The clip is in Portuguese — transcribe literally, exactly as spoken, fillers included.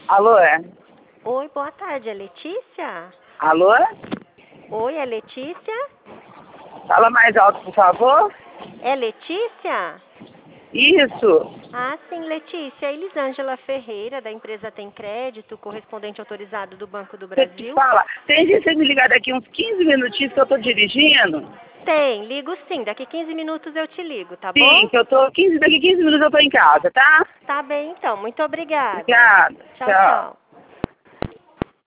Alô? Oi, boa tarde, é Letícia? Alô? Oi, é Letícia? Fala mais alto, por favor. É Letícia? Isso. Ah, sim, Letícia. Elisângela Ferreira, da empresa Tem Crédito, correspondente autorizado do Banco do Você te Brasil. fala, tem gente você me ligar daqui uns quinze minutinhos que eu tô dirigindo? Tem, ligo sim. Daqui quinze minutos eu te ligo, tá Sim, bom? que eu tô quinze, daqui quinze minutos eu tô em casa, tá? Tá bem, então. Muito obrigada. Obrigada. Tchau, Tchau. tchau.